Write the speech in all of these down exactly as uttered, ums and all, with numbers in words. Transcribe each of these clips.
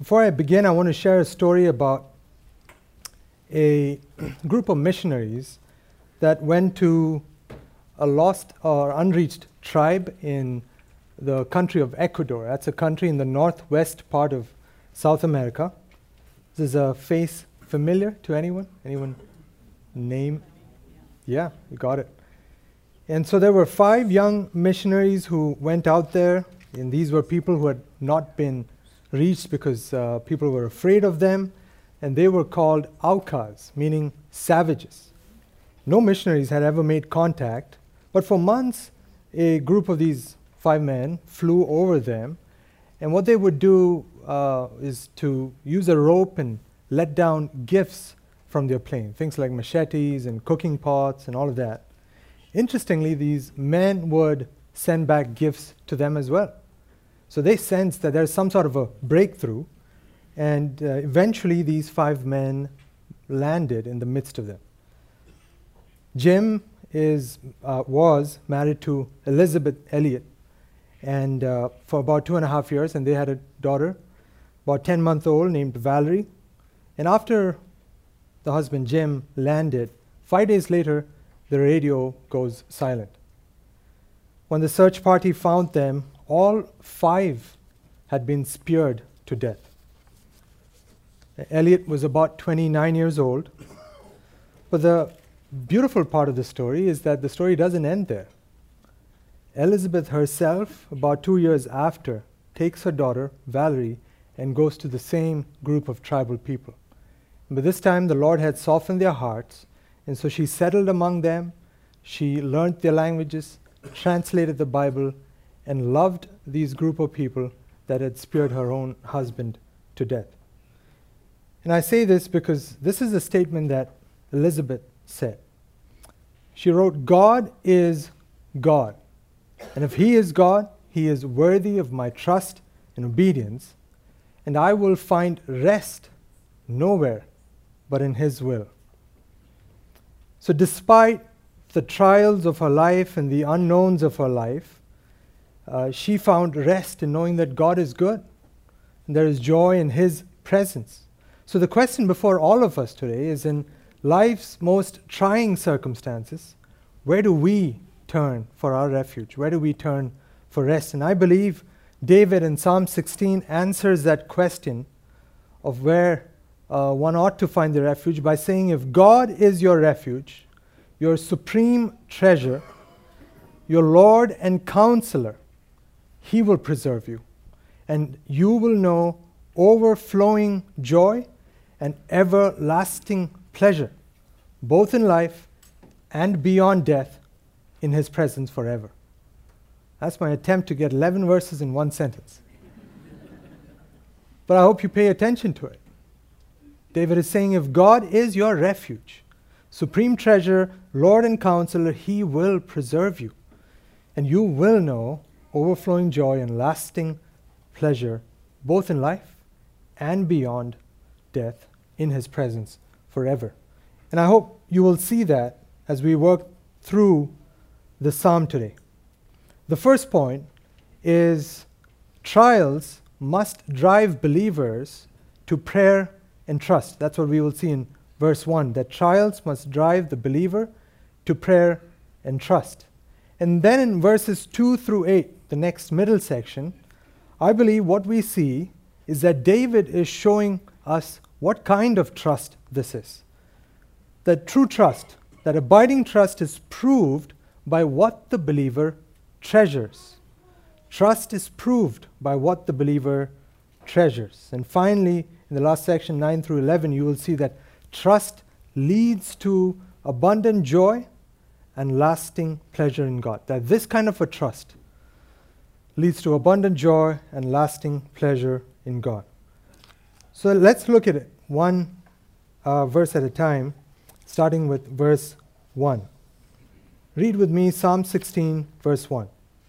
Before I begin, I want to share a story about a group of missionaries that went to a lost or unreached tribe in the country of Ecuador. That's a country in the northwest part of South America. Is a face familiar to anyone? Anyone name? Yeah, you got it. And so there were five young missionaries who went out there, and these were people who had not been reached because uh, people were afraid of them, and they were called aucas, meaning savages. No missionaries had ever made contact, but for months a group of these five men flew over them, and what they would do uh, is to use a rope and let down gifts from their plane, things like machetes and cooking pots and all of that. Interestingly, these men would send back gifts to them as well. So they sensed that there's some sort of a breakthrough, and uh, eventually these five men landed in the midst of them. Jim is, uh, was married to Elizabeth Elliot, and uh, for about two and a half years, and they had a daughter, about ten months old, named Valerie. And after the husband Jim landed, five days later, the radio goes silent. When the search party found them, all five had been speared to death. Elliot was about twenty-nine years old. But the beautiful part of the story is that the story doesn't end there. Elizabeth herself, about two years after, takes her daughter, Valerie, and goes to the same group of tribal people. But this time the Lord had softened their hearts, and so she settled among them. She learned their languages, translated the Bible, and loved these group of people that had speared her own husband to death. And I say this because this is a statement that Elizabeth said. She wrote, "God is God, and if He is God, He is worthy of my trust and obedience, and I will find rest nowhere but in His will." So despite the trials of her life and the unknowns of her life, uh, she found rest in knowing that God is good, and there is joy in His presence. So the question before all of us today is, in life's most trying circumstances, where do we turn for our refuge? Where do we turn for rest? And I believe David in Psalm sixteen answers that question of where uh, one ought to find the refuge by saying, if God is your refuge, your supreme treasure, your Lord and counselor, He will preserve you, and you will know overflowing joy and everlasting pleasure, both in life and beyond death, in His presence forever. That's my attempt to get eleven verses in one sentence. But I hope you pay attention to it. David is saying, if God is your refuge, supreme treasure, Lord and counselor, He will preserve you, and you will know overflowing joy and lasting pleasure, both in life and beyond death, in His presence forever. And I hope you will see that as we work through the psalm today. The first point is trials must drive believers to prayer and trust. That's what we will see in verse one, that trials must drive the believer to prayer and trust. And then in verses two through eight, the next middle section, I believe what we see is that David is showing us what kind of trust this is. That true trust, that abiding trust is proved by what the believer treasures. Trust is proved by what the believer treasures. And finally, in the last section, nine through eleven, you will see that trust leads to abundant joy and lasting pleasure in God. That this kind of a trust leads to abundant joy and lasting pleasure in God. So let's look at it one uh, verse at a time, starting with verse one. Read with me Psalm sixteen, verse one.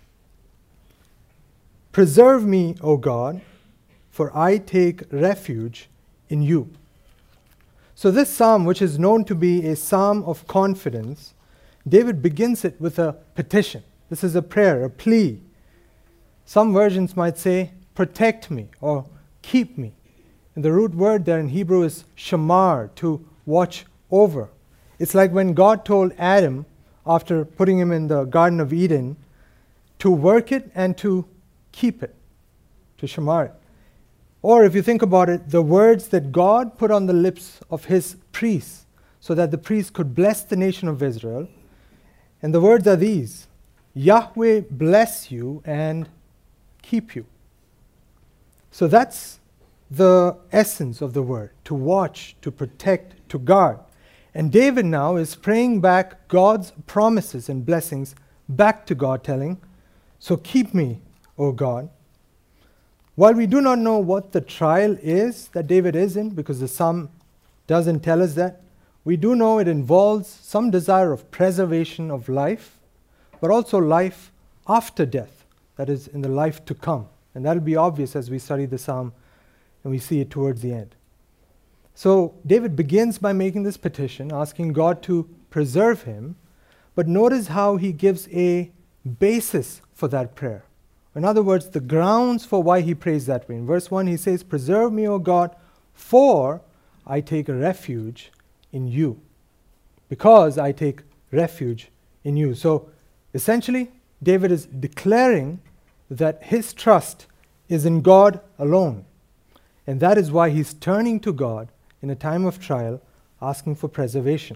"Preserve me, O God, for I take refuge in you." So this psalm, which is known to be a psalm of confidence, David begins it with a petition. This is a prayer, a plea. Some versions might say, "Protect me," or "Keep me." And the root word there in Hebrew is shamar, to watch over. It's like when God told Adam, after putting him in the Garden of Eden, to work it and to keep it, to shamar it. Or if you think about it, the words that God put on the lips of his priests so that the priests could bless the nation of Israel. And the words are these: Yahweh bless you and keep you. So that's the essence of the word, to watch, to protect, to guard. And David now is praying back God's promises and blessings back to God, telling, so keep me, O God. While we do not know what the trial is that David is in, because the psalm doesn't tell us that, we do know it involves some desire of preservation of life, but also life after death, that is, in the life to come. And that'll be obvious as we study the psalm and we see it towards the end. So David begins by making this petition, asking God to preserve him, but notice how he gives a basis for that prayer. In other words, the grounds for why he prays that way. In verse one, he says, preserve me, O God, for I take refuge in you. Because I take refuge in you. So essentially, David is declaring that his trust is in God alone. And that is why he's turning to God in a time of trial, asking for preservation.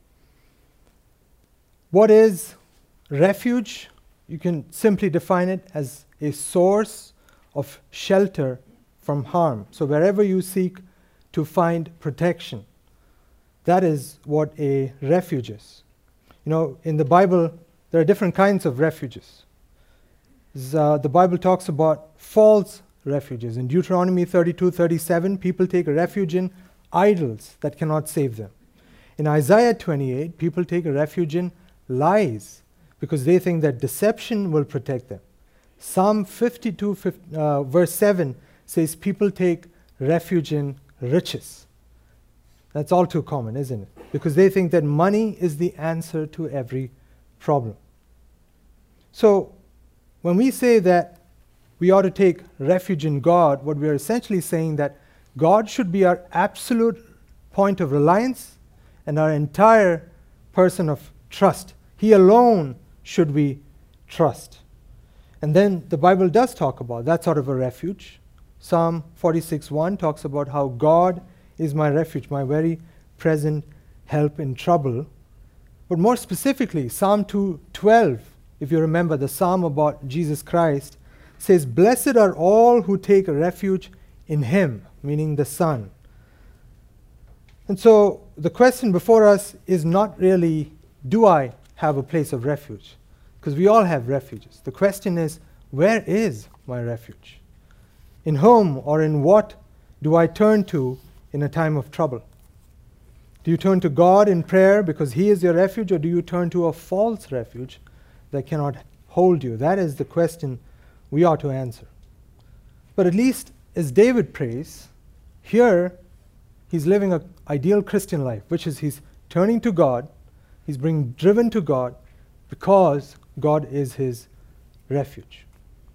What is refuge? You can simply define it as a source of shelter from harm. So wherever you seek to find protection, that is what a refuge is. You know, in the Bible, there are different kinds of refuges. Uh, the Bible talks about false refuges. In Deuteronomy thirty-two thirty-seven, people take refuge in idols that cannot save them. In Isaiah twenty-eight, people take a refuge in lies because they think that deception will protect them. Psalm fifty-two, uh, verse seven says people take refuge in riches. That's all too common, isn't it? Because they think that money is the answer to every problem. So, when we say that we ought to take refuge in God, what we are essentially saying that God should be our absolute point of reliance and our entire person of trust. He alone should we trust. And then the Bible does talk about that sort of a refuge. Psalm forty-six one talks about how God is my refuge, my very present help in trouble. But more specifically, Psalm two twelve, if you remember the psalm about Jesus Christ, says, blessed are all who take refuge in him, meaning the Son. And so the question before us is not really, do I have a place of refuge? Because we all have refuges. The question is, where is my refuge? In whom or in what do I turn to in a time of trouble? Do you turn to God in prayer because he is your refuge, or do you turn to a false refuge that cannot hold you? That is the question we ought to answer. But at least as David prays, here he's living an ideal Christian life, which is he's turning to God, he's being driven to God because God is his refuge.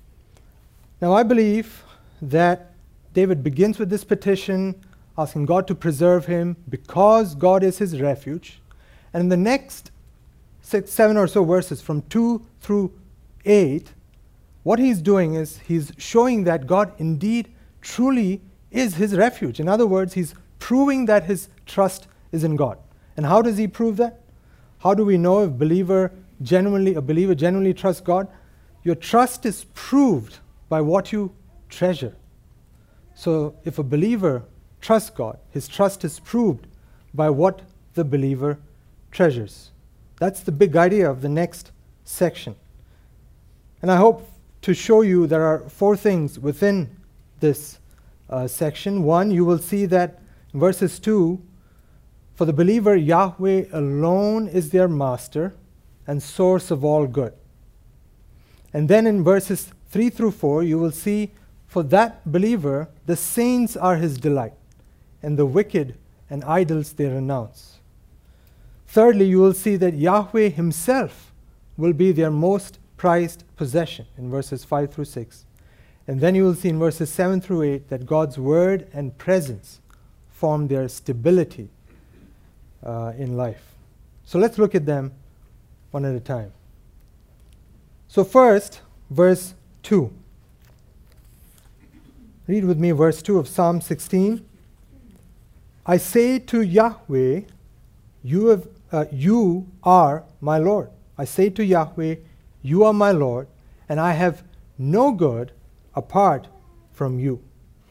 Now I believe that David begins with this petition, asking God to preserve him because God is his refuge. And in the next six, seven or so verses, from two through eight, what he's doing is he's showing that God indeed truly is his refuge. In other words, he's proving that his trust is in God. And how does he prove that? How do we know if believer genuinely, a believer genuinely trusts God? Your trust is proved by what you treasure. So if a believer trusts God, his trust is proved by what the believer treasures. That's the big idea of the next section. And I hope to show you there are four things within this uh, section. One, you will see that in verses two, for the believer, Yahweh alone is their master and source of all good. And then in verses three through four, you will see for that believer, the saints are his delight, and the wicked and idols they renounce. Thirdly, you will see that Yahweh himself will be their most prized possession in verses five through six. And then you will see in verses seven through eight that God's word and presence form their stability uh, in life. So let's look at them one at a time. So first, verse two. Read with me verse two of Psalm sixteen. I say to Yahweh, you, have, uh, you are my Lord. I say to Yahweh, you are my Lord, and I have no good apart from you.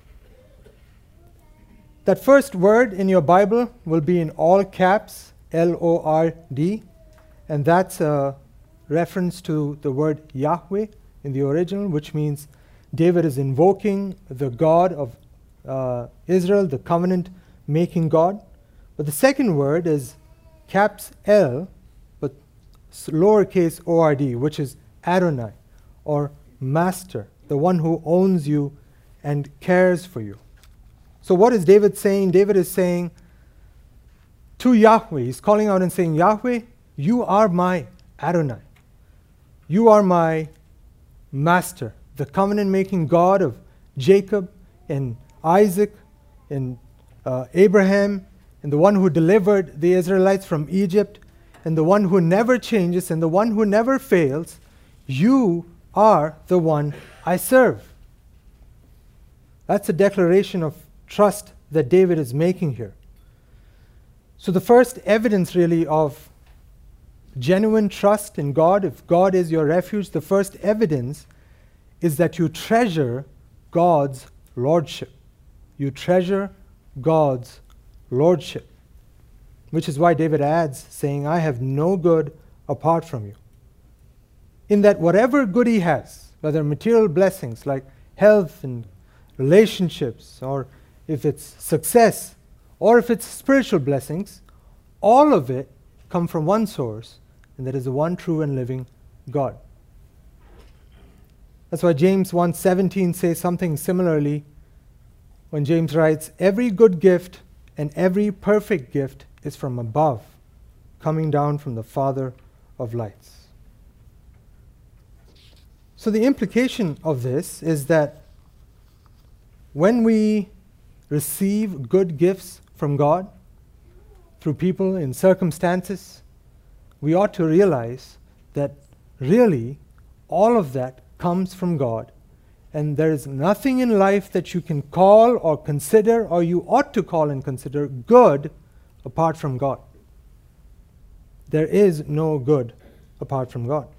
That first word in your Bible will be in all caps, L O R D, and that's a reference to the word Yahweh in the original, which means David is invoking the God of uh, Israel, the covenant-making God. But the second word is caps L, but lowercase O R D, which is Adonai, or Master, the one who owns you and cares for you. So what is David saying? David is saying to Yahweh, he's calling out and saying, Yahweh, you are my Adonai. You are my Master, the covenant-making God of Jacob and Isaac and uh, Abraham, and the one who delivered the Israelites from Egypt, and the one who never changes, and the one who never fails. You are the one I serve. That's a declaration of trust that David is making here. So the first evidence really of genuine trust in God, if God is your refuge, the first evidence is that you treasure God's lordship. You treasure God's lordship. Which is why David adds, saying, I have no good apart from you. In that whatever good he has, whether material blessings like health and relationships, or if it's success, or if it's spiritual blessings, all of it come from one source, and that is the one true and living God. That's why James one seventeen says something similarly when James writes, every good gift and every perfect gift is from above, coming down from the Father of lights. So the implication of this is that when we receive good gifts from God through people in circumstances, we ought to realize that really all of that comes from God, and there is nothing in life that you can call or consider, or you ought to call and consider good apart from God. There is no good apart from God.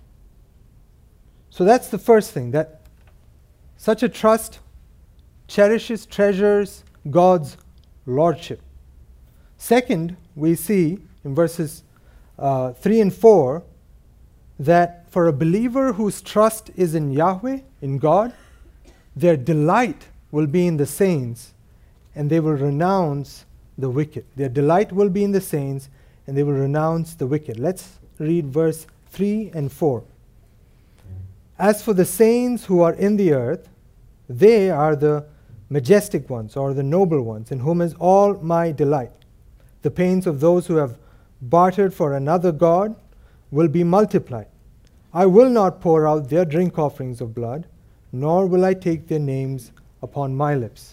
So that's the first thing, that such a trust cherishes, treasures God's lordship. Second, we see in verses uh, three and four that for a believer whose trust is in Yahweh, in God, their delight will be in the saints, and they will renounce the wicked. Their delight will be in the saints, and they will renounce the wicked. Let's read verse three and four. As for the saints who are in the earth, they are the majestic ones, or the noble ones, in whom is all my delight. The pains of those who have bartered for another god will be multiplied. I will not pour out their drink offerings of blood, nor will I take their names upon my lips.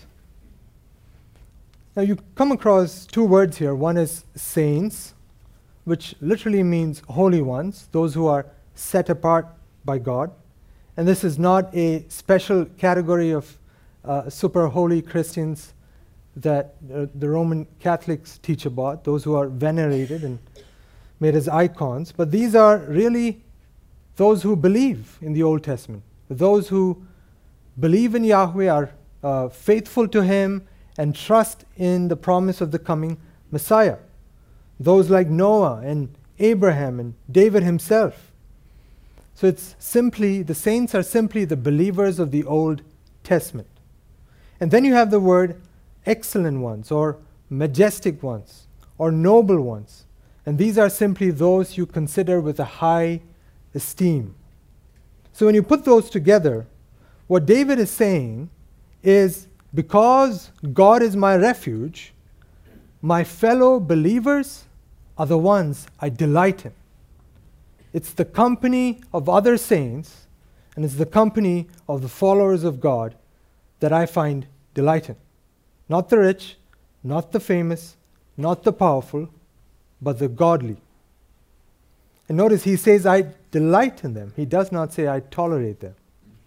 Now you come across two words here. One is saints, which literally means holy ones, those who are set apart by God. And this is not a special category of uh, super holy Christians that uh, the Roman Catholics teach about, those who are venerated and made as icons. But these are really those who believe in the Old Testament, those who believe in Yahweh, are uh, faithful to Him, and trust in the promise of the coming Messiah. Those like Noah and Abraham and David himself. So it's simply, the saints are simply the believers of the Old Testament. And then you have the word excellent ones, or majestic ones, or noble ones. And these are simply those you consider with a high esteem. So when you put those together, what David is saying is, because God is my refuge, my fellow believers are the ones I delight in. It's the company of other saints And it's the company of the followers of God that I find delight in. Not the rich, not the famous, not the powerful, but the godly. And notice he says, I delight in them. He does not say, I tolerate them.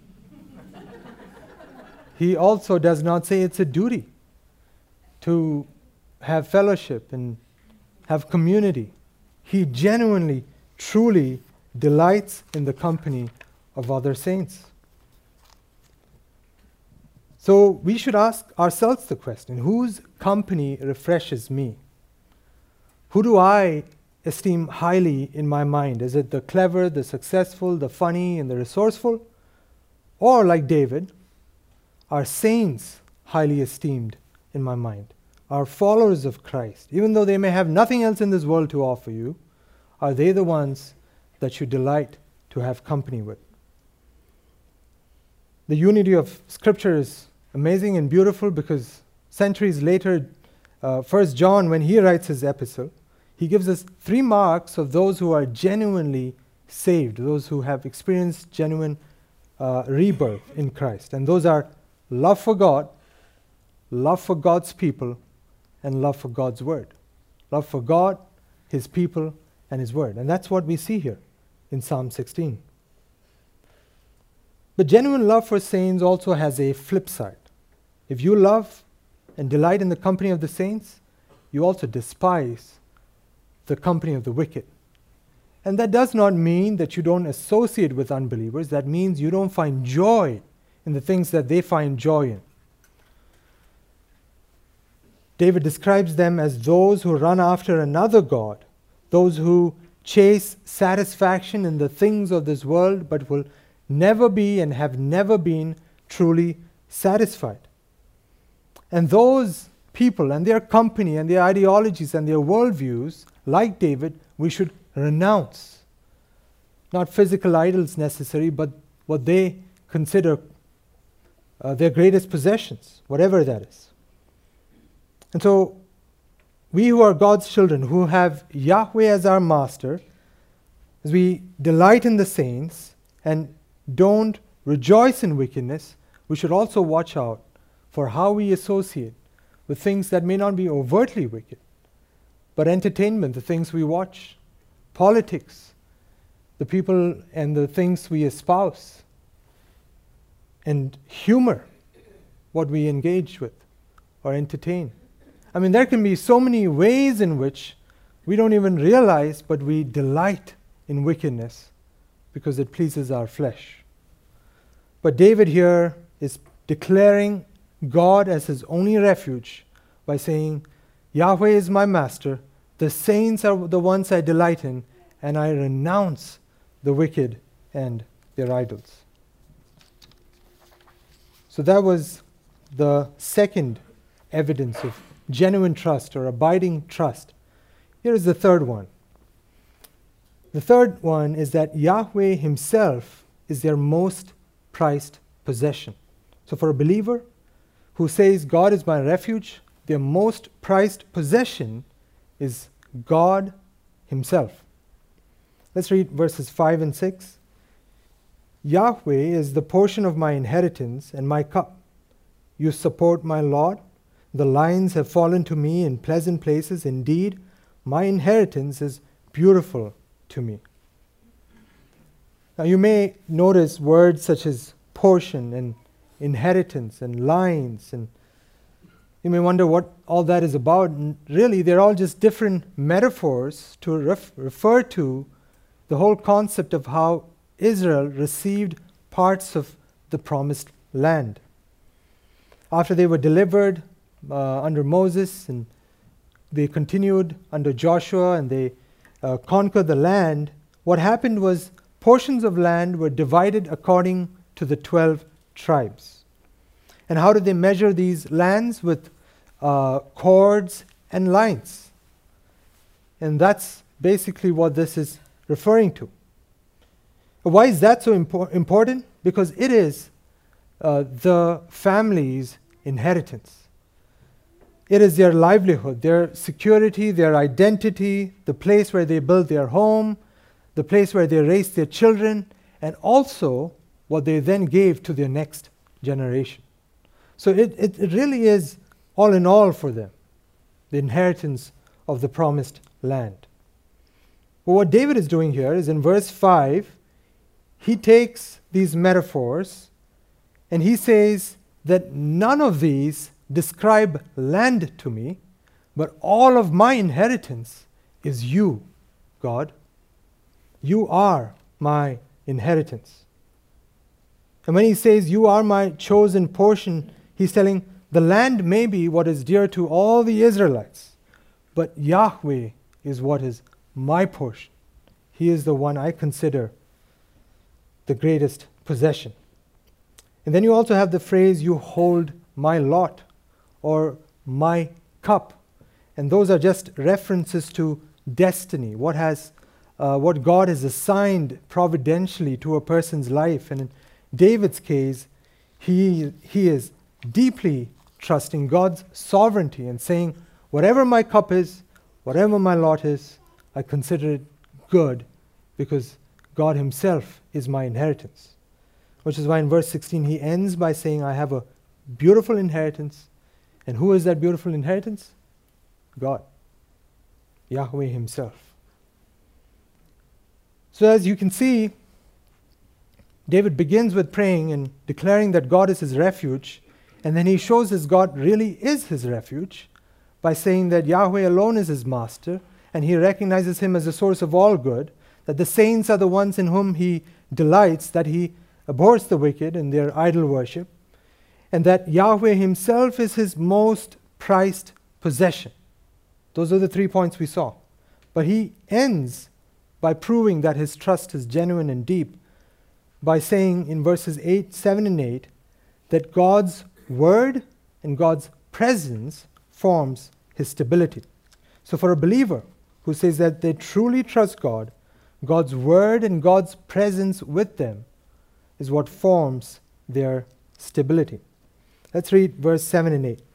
He also does not say it's a duty to have fellowship and have community. He genuinely, truly delights in the company of other saints. So we should ask ourselves the question, whose company refreshes me? Who do I esteem highly in my mind? Is it the clever, the successful, the funny, and the resourceful? Or like David, are saints highly esteemed in my mind? Are followers of Christ, even though they may have nothing else in this world to offer you, are they the ones that you delight to have company with? The unity of Scripture is amazing and beautiful because centuries later, uh, First John, when he writes his epistle, he gives us three marks of those who are genuinely saved, those who have experienced genuine uh, rebirth in Christ. And those are love for God, love for God's people, and love for God's word. Love for God, his people, and his word. And that's what we see here in Psalm sixteen. But genuine love for saints also has a flip side. If you love and delight in the company of the saints, you also despise the company of the wicked. And that does not mean that you don't associate with unbelievers. That means you don't find joy in the things that they find joy in. David describes them as those who run after another god, those who chase satisfaction in the things of this world, but will never be and have never been truly satisfied. And those people and their company and their ideologies and their worldviews, like David, we should renounce. Not physical idols necessarily, but what they consider uh, their greatest possessions, whatever that is. And so, we who are God's children, who have Yahweh as our master, as we delight in the saints and don't rejoice in wickedness, we should also watch out for how we associate with things that may not be overtly wicked, but entertainment, the things we watch, politics, the people and the things we espouse, and humor, what we engage with or entertain. I mean, there can be so many ways in which we don't even realize, but we delight in wickedness because it pleases our flesh. But David here is declaring God as his only refuge by saying, Yahweh is my master, the saints are the ones I delight in, and I renounce the wicked and their idols. So that was the second evidence of genuine trust or abiding trust. Here is the third one. The third one is that Yahweh himself is their most prized possession. So for a believer who says God is my refuge, their most prized possession is God himself. Let's read verses five and six. Yahweh is the portion of my inheritance and my cup. You support my lot. The lines have fallen to me in pleasant places. Indeed, my inheritance is beautiful to me. Now you may notice words such as portion and inheritance and lines, and you may wonder what all that is about. And really, they're all just different metaphors to ref- refer to the whole concept of how Israel received parts of the promised land. After they were delivered uh, under Moses, and they continued under Joshua, and they uh, conquered the land, what happened was portions of land were divided according to the twelve tribes. And how did they measure these lands? With uh, cords and lines. And that's basically what this is referring to. Why is that so impor- important? Because it is uh, the family's inheritance. It is their livelihood, their security, their identity, the place where they build their home, the place where they raise their children, and also what they then gave to their next generation. So it, it, it really is all in all for them, the inheritance of the promised land. But what David is doing here is in verse five, he takes these metaphors and he says that none of these describe land to me, but all of my inheritance is you, God. You are my inheritance. And when he says, you are my chosen portion, he's telling the land may be what is dear to all the Israelites, but Yahweh is what is my portion. He is the one I consider the greatest possession. And then you also have the phrase, you hold my lot, or my cup. And those are just references to destiny, what has, uh, what God has assigned providentially to a person's life. And in David's case, he, he is deeply trusting God's sovereignty and saying, whatever my cup is, whatever my lot is, I consider it good because God himself is my inheritance. Which is why in verse sixteen he ends by saying, I have a beautiful inheritance. And who is that beautiful inheritance? God, Yahweh himself. So as you can see, David begins with praying and declaring that God is his refuge, and then he shows us God really is his refuge by saying that Yahweh alone is his master, and he recognizes him as the source of all good, that the saints are the ones in whom he delights, that he abhors the wicked and their idol worship, and that Yahweh himself is his most prized possession. Those are the three points we saw. But he ends by proving that his trust is genuine and deep by saying in verses eight, seven, and eight that God's word and God's presence forms his stability. So for a believer who says that they truly trust God, God's word and God's presence with them is what forms their stability. Let's read verse seven and eight.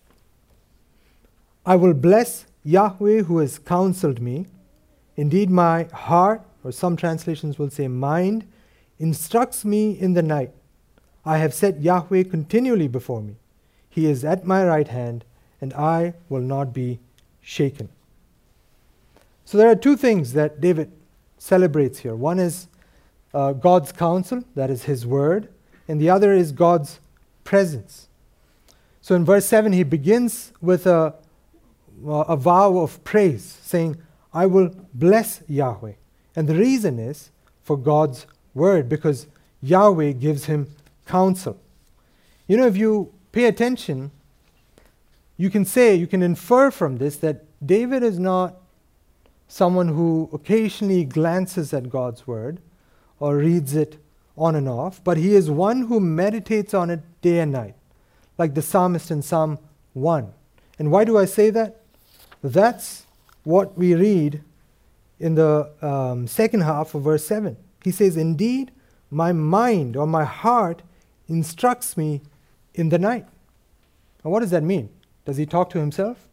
I will bless Yahweh who has counseled me. Indeed, my heart, or some translations will say mind, instructs me in the night. I have set Yahweh continually before me. He is at my right hand, and I will not be shaken. So there are two things that David celebrates here. One is uh, God's counsel, that is his word, and the other is God's presence. So in verse seven, he begins with a, a vow of praise, saying, I will bless Yahweh. And the reason is for God's word, because Yahweh gives him counsel. You know, if you pay attention, you can say, you can infer from this that David is not someone who occasionally glances at God's word or reads it on and off, but he is one who meditates on it day and night, like the psalmist in Psalm one. And why do I say that? That's what we read in the um, second half of verse seven. He says, indeed, my mind or my heart instructs me in the night. And what does that mean? Does he talk to himself?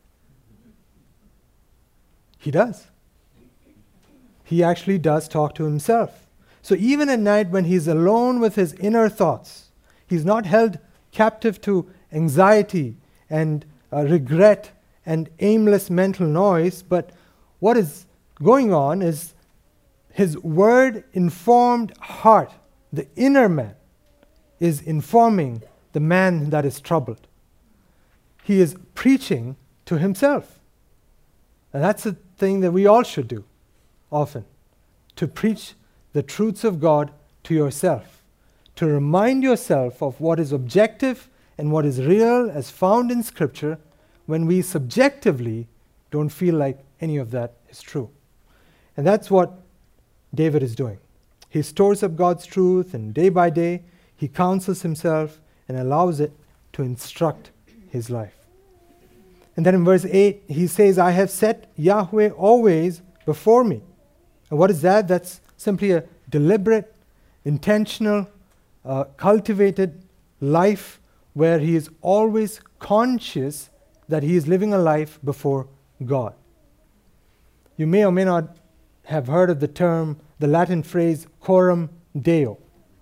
He does. He actually does talk to himself. So even at night when he's alone with his inner thoughts, he's not held captive to anxiety and uh, regret and aimless mental noise, but what is going on is his word-informed heart, the inner man, is informing the man that is troubled. He is preaching to himself. And that's a thing that we all should do often, to preach the truths of God to yourself, to remind yourself of what is objective and what is real as found in Scripture when we subjectively don't feel like any of that is true. And that's what David is doing. He stores up God's truth, and day by day he counsels himself and allows it to instruct his life. And then in verse eight, he says, I have set Yahweh always before me. And what is that? That's simply a deliberate, intentional, uh, cultivated life where he is always conscious that he is living a life before God. You may or may not have heard of the term, the Latin phrase, coram Deo.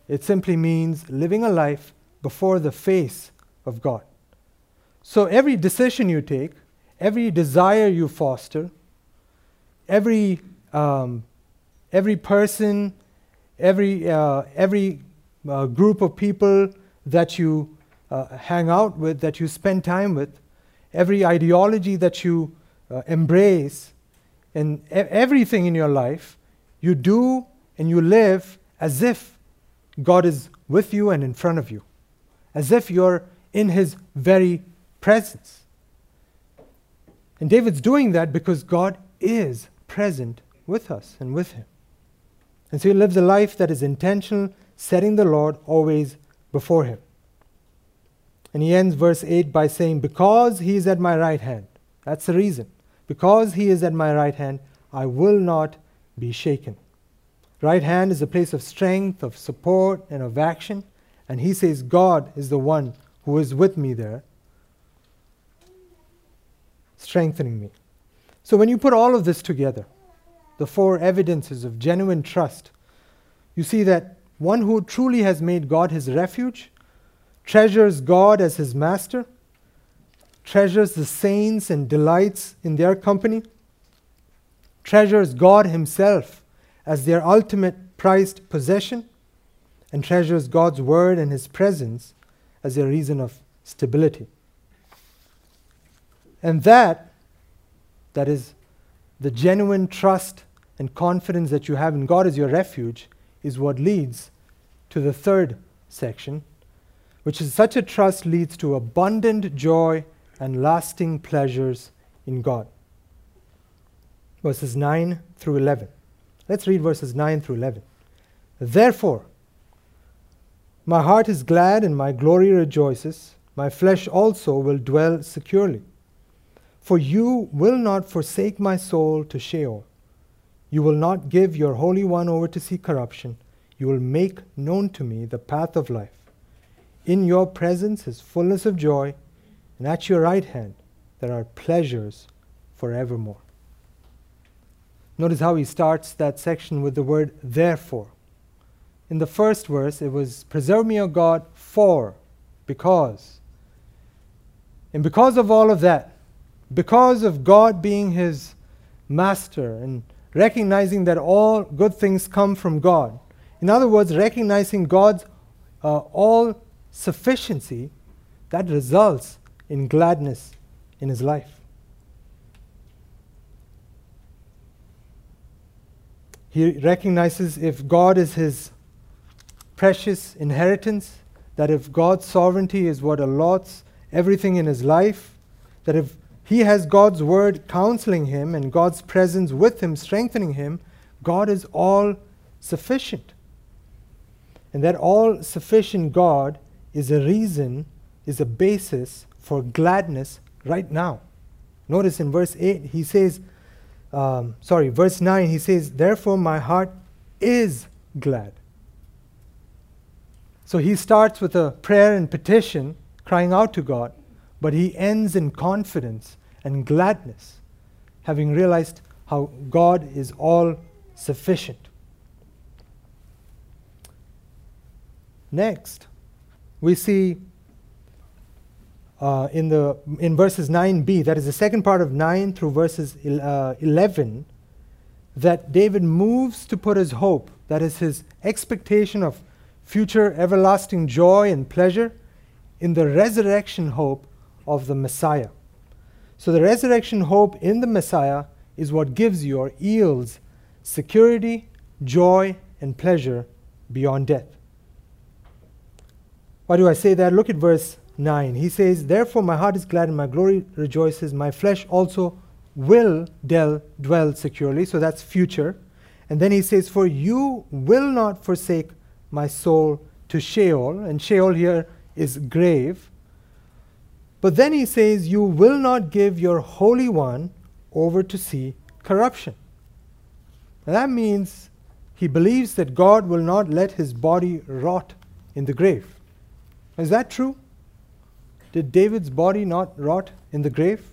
It simply means living a life before the face of God. So every decision you take, every desire you foster, every um, every person, every uh, every uh, group of people that you uh, hang out with, that you spend time with, every ideology that you uh, embrace, and e- everything in your life, you do and you live as if God is with you and in front of you, as if you're in His very presence. And David's doing that because God is present with us and with him. And so he lives a life that is intentional, setting the Lord always before him. And he ends verse eight by saying, because he is at my right hand. That's the reason. Because he is at my right hand, I will not be shaken. Right hand is a place of strength, of support, and of action. And he says God is the one who is with me there, strengthening me. So when you put all of this together, the four evidences of genuine trust, you see that one who truly has made God his refuge, treasures God as his master, treasures the saints and delights in their company, treasures God himself as their ultimate prized possession, and treasures God's word and his presence as their reason of stability. And that, that is the genuine trust and confidence that you have in God as your refuge, is what leads to the third section, which is such a trust leads to abundant joy and lasting pleasures in God. Verses nine through eleven. Let's read verses nine through eleven. Therefore, my heart is glad and my glory rejoices. My flesh also will dwell securely. For you will not forsake my soul to Sheol. You will not give your Holy One over to see corruption. You will make known to me the path of life. In your presence is fullness of joy, and at your right hand there are pleasures forevermore. Notice how he starts that section with the word therefore. In the first verse, it was, preserve me, O God, for, because. And because of all of that, because of God being his master and recognizing that all good things come from God, in other words, recognizing God's uh, all-sufficiency, that results in gladness in his life. He recognizes if God is his precious inheritance, that if God's sovereignty is what allots everything in his life, that if he has God's word counseling him and God's presence with him, strengthening him, God is all sufficient. And that all sufficient God is a reason, is a basis for gladness right now. Notice in verse eight, he says, um, sorry, verse nine, he says, therefore my heart is glad. So he starts with a prayer and petition, crying out to God, but he ends in confidence and gladness, having realized how God is all sufficient. Next, we see uh, in the in verses nine b, that is the second part of nine through verses uh, eleven, that David moves to put his hope, that is his expectation of future everlasting joy and pleasure, in the resurrection hope of the Messiah. So the resurrection hope in the Messiah is what gives you or yields security, joy, and pleasure beyond death. Why do I say that? Look at verse nine. He says, therefore my heart is glad and my glory rejoices. My flesh also will del- dwell securely. So that's future. And then he says, for you will not forsake my soul to Sheol. And Sheol here is grave. But then he says, you will not give your Holy One over to see corruption. Now that means he believes that God will not let his body rot in the grave. Is that true? Did David's body not rot in the grave?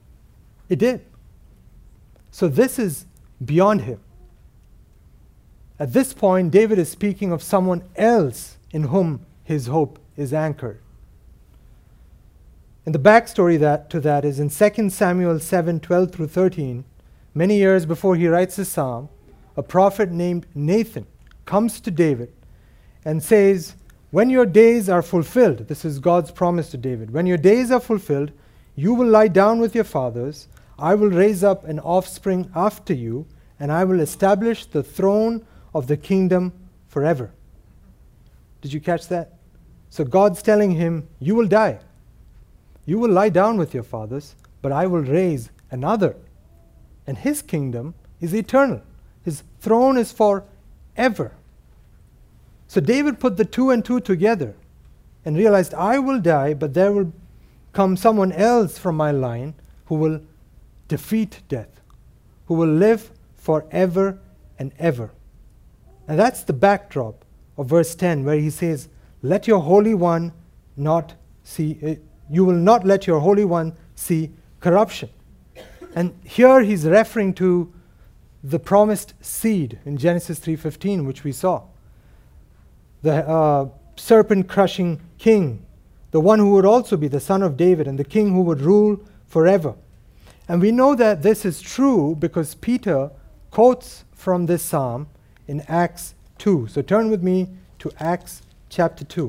It did. So this is beyond him. At this point, David is speaking of someone else in whom his hope is anchored. And the backstory that, to that is in Second Samuel seven, twelve through thirteen, many years before he writes this psalm, a prophet named Nathan comes to David and says, when your days are fulfilled, this is God's promise to David, when your days are fulfilled, you will lie down with your fathers, I will raise up an offspring after you, and I will establish the throne of the kingdom forever. Did you catch that? So God's telling him, you will die. You will lie down with your fathers, but I will raise another. And his kingdom is eternal. His throne is forever. So David put the two and two together and realized, I will die, but there will come someone else from my line who will defeat death, who will live forever and ever. And that's the backdrop of verse ten, where he says, let your Holy One not see, uh, you will not let your Holy One see corruption. And here he's referring to the promised seed in Genesis three fifteen, which we saw. The uh, serpent-crushing king, the one who would also be the son of David and the king who would rule forever. And we know that this is true because Peter quotes from this psalm in Acts two. So turn with me to Acts chapter two.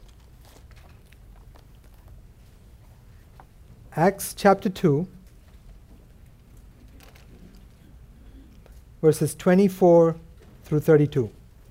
Acts chapter two, verses twenty-four through thirty-two.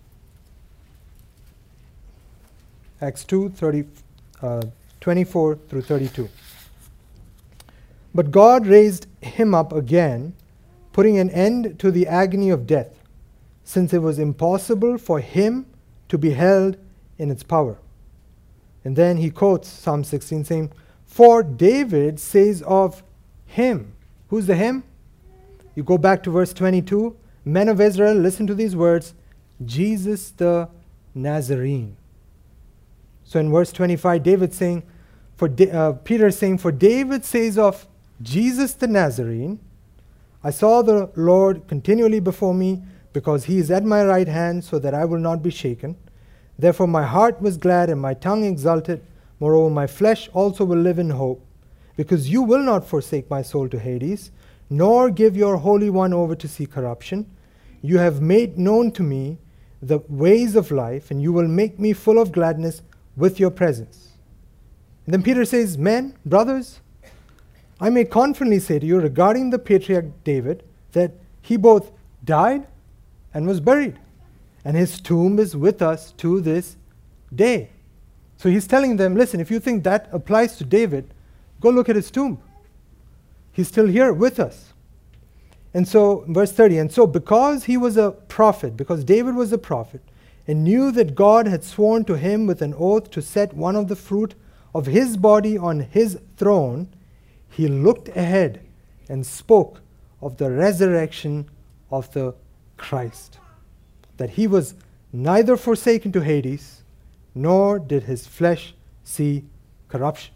Acts two, thirty, uh, twenty-four through thirty-two. But God raised him up again, putting an end to the agony of death, since it was impossible for him to be held in its power. And then he quotes Psalm sixteen saying, for David says of him. Who's the him? You go back to verse twenty-two. Men of Israel, listen to these words. Jesus the Nazarene. So in verse twenty-five, David saying, for da- uh, Peter is saying, for David says of Jesus the Nazarene, I saw the Lord continually before me, because he is at my right hand, so that I will not be shaken. Therefore my heart was glad and my tongue exulted. Moreover, my flesh also will live in hope, because you will not forsake my soul to Hades, nor give your Holy One over to see corruption. You have made known to me the ways of life, and you will make me full of gladness with your presence. And then Peter says, men, brothers, I may confidently say to you regarding the patriarch David, that he both died and was buried, and his tomb is with us to this day. So he's telling them, listen, if you think that applies to David, go look at his tomb. He's still here with us. And so, verse thirty, and so because he was a prophet, because David was a prophet, and knew that God had sworn to him with an oath to set one of the fruit of his body on his throne, he looked ahead and spoke of the resurrection of the Christ, that he was neither forsaken to Hades, nor did his flesh see corruption.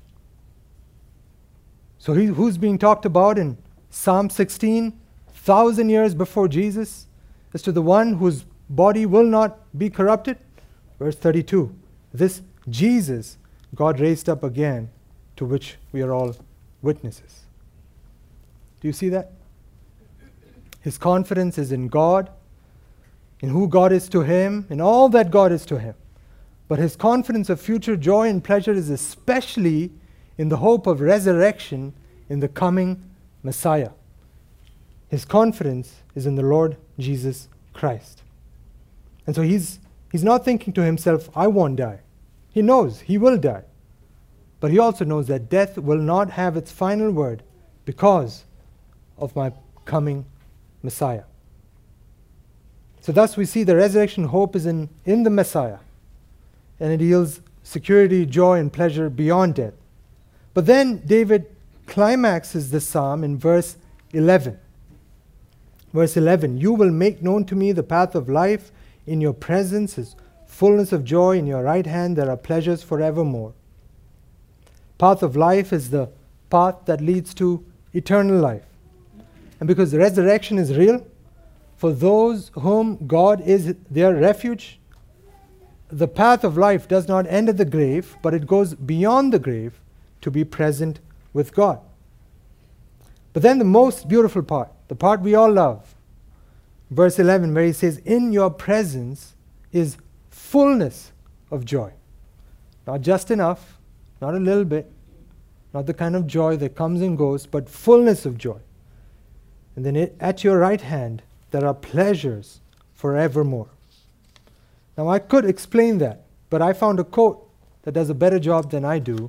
So he, who's being talked about in Psalm sixteen, thousand years before Jesus, as to the one whose body will not be corrupted? Verse thirty-two, this Jesus God raised up again, to which we are all witnesses. Do you see that? His confidence is in God, in who God is to him, in all that God is to him. But his confidence of future joy and pleasure is especially in the hope of resurrection in the coming Messiah. His confidence is in the Lord Jesus Christ. And so he's, he's not thinking to himself, I won't die. He knows he will die. But he also knows that death will not have its final word because of my coming Messiah. So thus we see the resurrection hope is in, in the Messiah. And it yields security, joy, and pleasure beyond death. But then David climaxes the psalm in verse eleven. Verse eleven, you will make known to me the path of life. In your presence is fullness of joy. In your right hand there are pleasures forevermore. Path of life is the path that leads to eternal life. And because the resurrection is real, for those whom God is their refuge, the path of life does not end at the grave, but it goes beyond the grave to be present with God. But then the most beautiful part, the part we all love, verse eleven, where he says, in your presence is fullness of joy. Not just enough, not a little bit, not the kind of joy that comes and goes, but fullness of joy. And then it, at your right hand, there are pleasures forevermore. Now I could explain that, but I found a quote that does a better job than I do.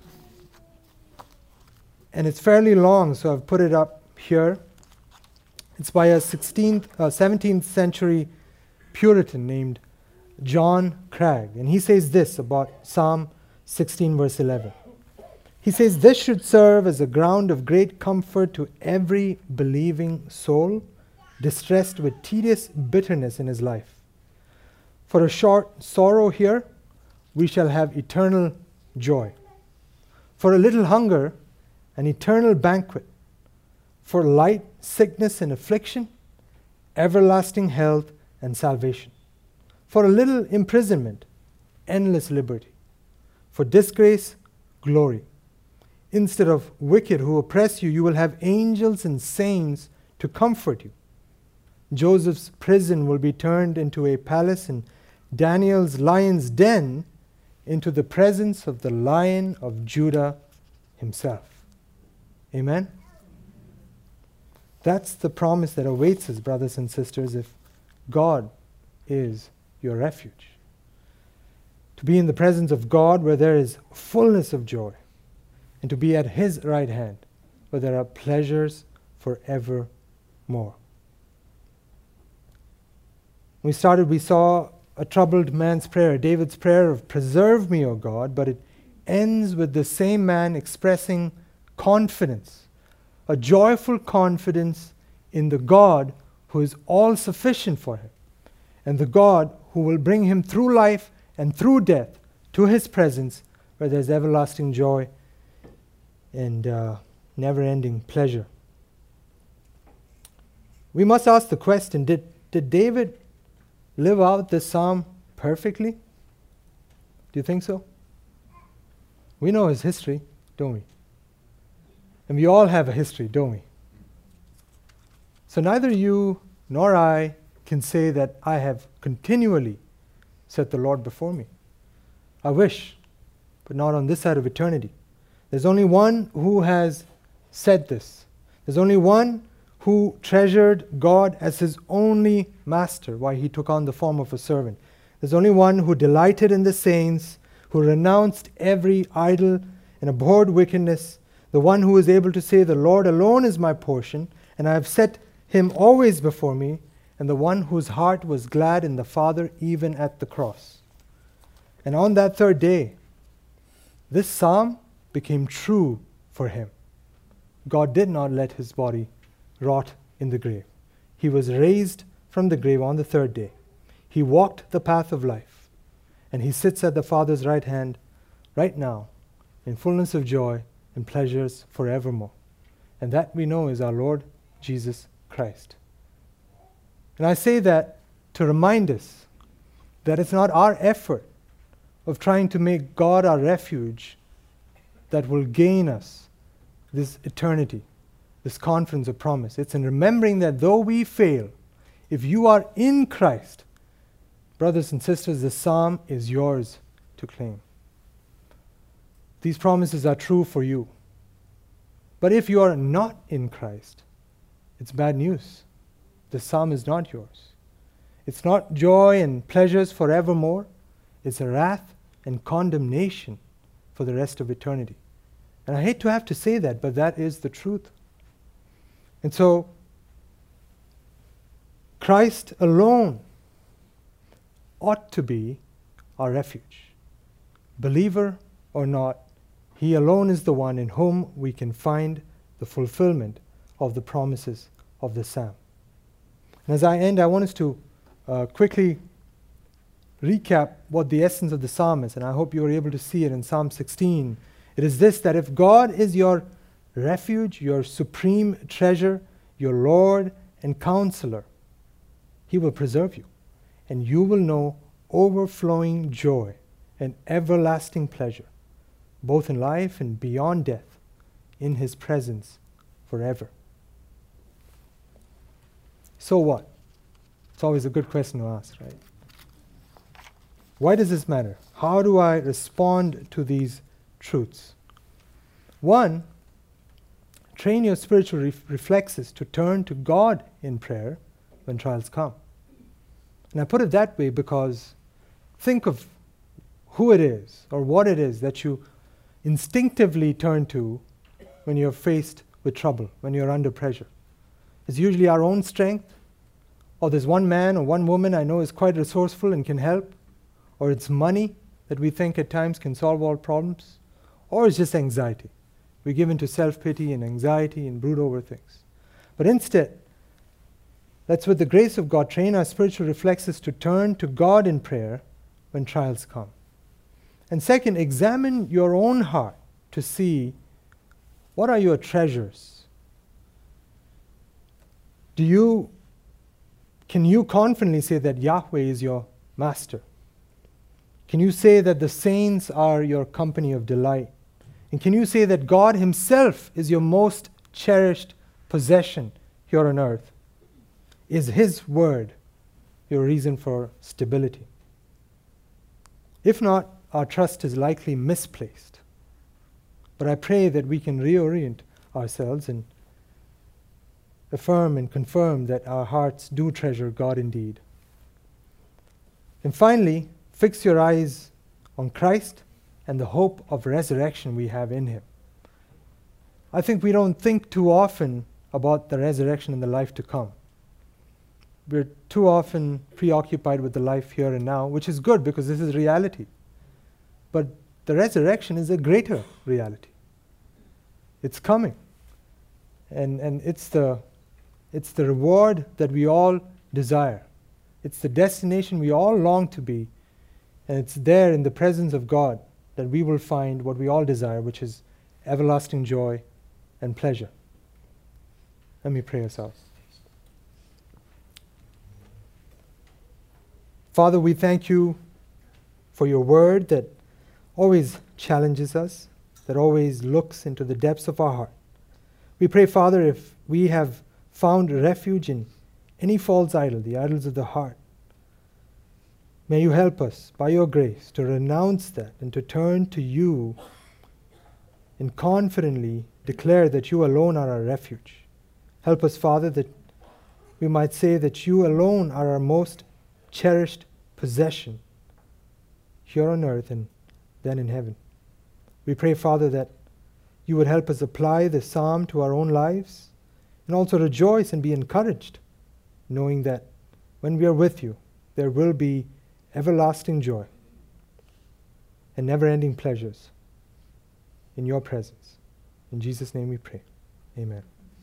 And it's fairly long, so I've put it up here. It's by a sixteenth, uh, seventeenth century Puritan named John Cragg. And he says this about Psalm sixteen verse eleven. He says, this should serve as a ground of great comfort to every believing soul, distressed with tedious bitterness in his life. For a short sorrow here, we shall have eternal joy. For a little hunger, an eternal banquet. For light sickness and affliction, everlasting health and salvation. For a little imprisonment, endless liberty. For disgrace, glory. Instead of wicked who oppress you, you will have angels and saints to comfort you. Joseph's prison will be turned into a palace, and Daniel's lion's den into the presence of the Lion of Judah himself. Amen? That's the promise that awaits us, brothers and sisters, if God is your refuge. To be in the presence of God where there is fullness of joy, and to be at his right hand where there are pleasures forevermore. We started, we saw a troubled man's prayer, David's prayer of preserve me, O God, but it ends with the same man expressing confidence, a joyful confidence in the God who is all sufficient for him, and the God who will bring him through life and through death to his presence where there's everlasting joy and uh, never-ending pleasure. We must ask the question, did, did David live out this psalm perfectly? Do you think so? We know his history, don't we? And we all have a history, don't we? So neither you nor I can say that I have continually set the Lord before me. I wish, but not on this side of eternity. There's only one who has said this. There's only one who treasured God as his only master, why he took on the form of a servant. There's only one who delighted in the saints, who renounced every idol and abhorred wickedness, the one who is able to say, the Lord alone is my portion, and I have set him always before me, and the one whose heart was glad in the Father even at the cross. And on that third day, this psalm became true for him. God did not let his body rot in the grave. He was raised from the grave on the third day. He walked the path of life, and he sits at the Father's right hand right now in fullness of joy and pleasures forevermore. And that we know is our Lord Jesus Christ. And I say that to remind us that it's not our effort of trying to make God our refuge that will gain us this eternity, this confidence of promise. It's in remembering that though we fail, if you are in Christ, brothers and sisters, the psalm is yours to claim. These promises are true for you. But if you are not in Christ, it's bad news. The psalm is not yours. It's not joy and pleasures forevermore. It's a wrath and condemnation for the rest of eternity. And I hate to have to say that, but that is the truth. And so, Christ alone ought to be our refuge. Believer or not, he alone is the one in whom we can find the fulfillment of the promises of the psalm. And as I end, I want us to uh, quickly recap what the essence of the psalm is, and I hope you are able to see it in Psalm sixteen. It is this, that if God is your refuge, your supreme treasure, your Lord and counselor, He will preserve you, and you will know overflowing joy and everlasting pleasure, both in life and beyond death, in His presence forever. So what? It's always a good question to ask, right? Why does this matter? How do I respond to these truths? One, train your spiritual ref- reflexes to turn to God in prayer when trials come. And I put it that way because think of who it is or what it is that you instinctively turn to when you're faced with trouble, when you're under pressure. It's usually our own strength, or there's one man or one woman I know is quite resourceful and can help, or it's money that we think at times can solve all problems, or it's just anxiety. We give into self-pity and anxiety and brood over things. But instead, let's, with the grace of God, train our spiritual reflexes to turn to God in prayer when trials come. And second, examine your own heart to see what are your treasures. Do you, can you confidently say that Yahweh is your master? Can you say that the saints are your company of delight? And can you say that God Himself is your most cherished possession here on earth? Is His word your reason for stability? If not, our trust is likely misplaced. But I pray that we can reorient ourselves and affirm and confirm that our hearts do treasure God indeed. And finally, fix your eyes on Christ and the hope of resurrection we have in Him. I think we don't think too often about the resurrection and the life to come. We're too often preoccupied with the life here and now, which is good because this is reality. But the resurrection is a greater reality. It's coming. And, and it's the, it's the reward that we all desire. It's the destination we all long to be. And it's there in the presence of God that we will find what we all desire, which is everlasting joy and pleasure. Let me pray us out. Father, we thank you for your word that always challenges us, that always looks into the depths of our heart. We pray, Father, if we have found refuge in any false idol, the idols of the heart, may you help us, by your grace, to renounce that and to turn to you and confidently declare that you alone are our refuge. Help us, Father, that we might say that you alone are our most cherished possession here on earth and then in heaven. We pray, Father, that you would help us apply the psalm to our own lives and also rejoice and be encouraged, knowing that when we are with you, there will be everlasting joy and never-ending pleasures in your presence. In Jesus' name we pray. Amen.